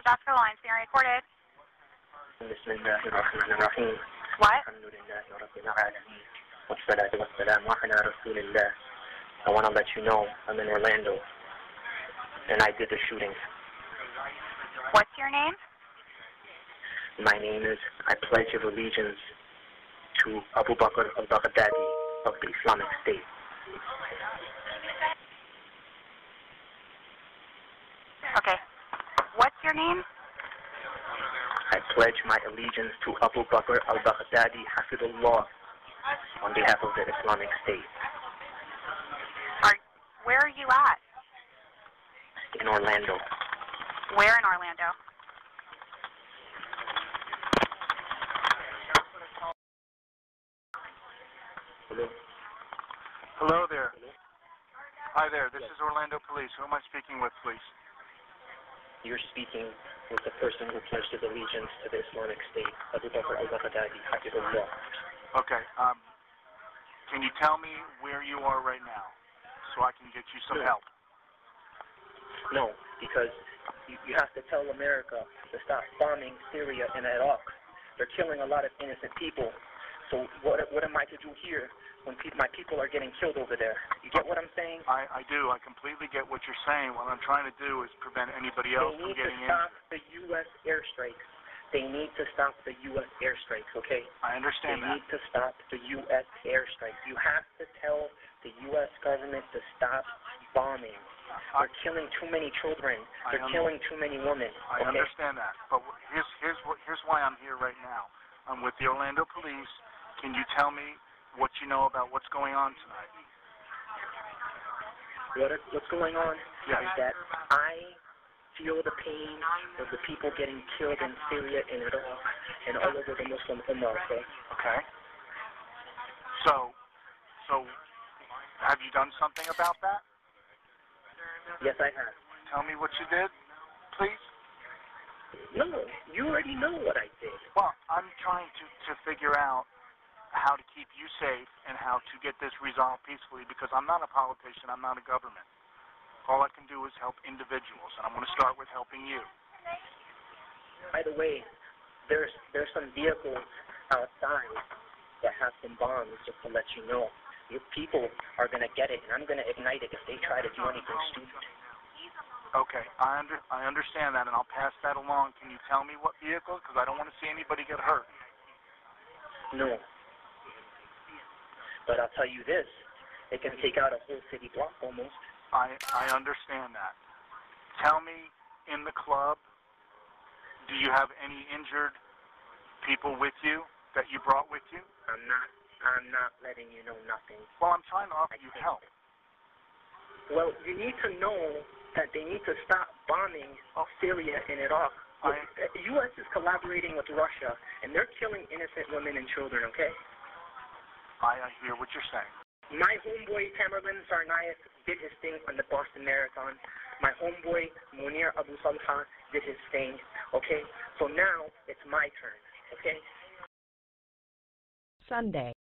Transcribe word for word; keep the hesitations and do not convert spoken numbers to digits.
Oscar lines being recorded. Bismillahirrahmanirrahim. What? Alhamdulillahi Rabbil Alamin. Wassalatu wassalamu ala Rasulillah. I want to let you know I'm in Orlando, and I did the shooting. What's your name? My name is, I pledge of allegiance to Abu Bakr al-Baghdadi of the Islamic State. Okay. What's your name? I pledge my allegiance to Abu Bakr al-Baghdadi, Hafidullah, on behalf of the Islamic State. Are, where are you at? In Orlando. Where in Orlando? Hello? Hello there. Hi there. This is Orlando Police. Who am I speaking with, please? You're speaking with the person who pledged his allegiance to the Islamic State, Abu Bakr al-Baghdadi, Hafidullah. Okay. Um, can you tell me where you are right now so I can get you some No. help? No, because you, you have to tell America to stop bombing Syria and Iraq. They're killing a lot of innocent people. So what what am I to do here when pe my people are getting killed over there? You get what I'm saying? I, I do. I completely get what you're saying. What I'm trying to do is prevent anybody else They from need to getting in. stop the U S airstrikes. They need to stop the U S airstrikes, okay? I understand They that. need to stop the U S airstrikes. You have to tell the U S government to stop bombing. They're killing too many children. They're killing too many women. I okay? understand that. But wh- here's here's what here's why I'm here right now. I'm with the Orlando Police. Can you tell me what you know about what's going on tonight? What is, what's going on Yes. is that I feel the pain of the people getting killed in Syria and Iraq and all over the Muslim Ummah, okay? Okay. So, so have you done something about that? Yes, I have. Tell me what you did, please. No, you already know what I did. Well, I'm trying to, to figure out how to keep you safe and how to get this resolved peacefully because I'm not a politician, I'm not a government. All I can do is help individuals, and I'm going to start with helping you. By the way, there's there's some vehicles outside that have some bombs, just to let you know. Your people are going to get it, and I'm going to ignite it if they try to do anything stupid. Okay, I under I understand that, and I'll pass that along. Can you tell me what vehicle? Because I don't want to see anybody get hurt. No. But I'll tell you this, it can take out a whole city block almost. I I understand that. Tell me, in the club, do you have any injured people with you that you brought with you? I'm not I'm not letting you know nothing. Well, I'm trying to offer you help. Well, you need to know that they need to stop bombing Syria and Iraq. I, The U S is collaborating with Russia, and they're killing innocent women and children, okay? I, I hear what you're saying. My homeboy Tamerlan Tsarnaev did his thing on the Boston Marathon. My homeboy Munir Abu Salha did his thing, okay? So now it's my turn, okay? Sunday.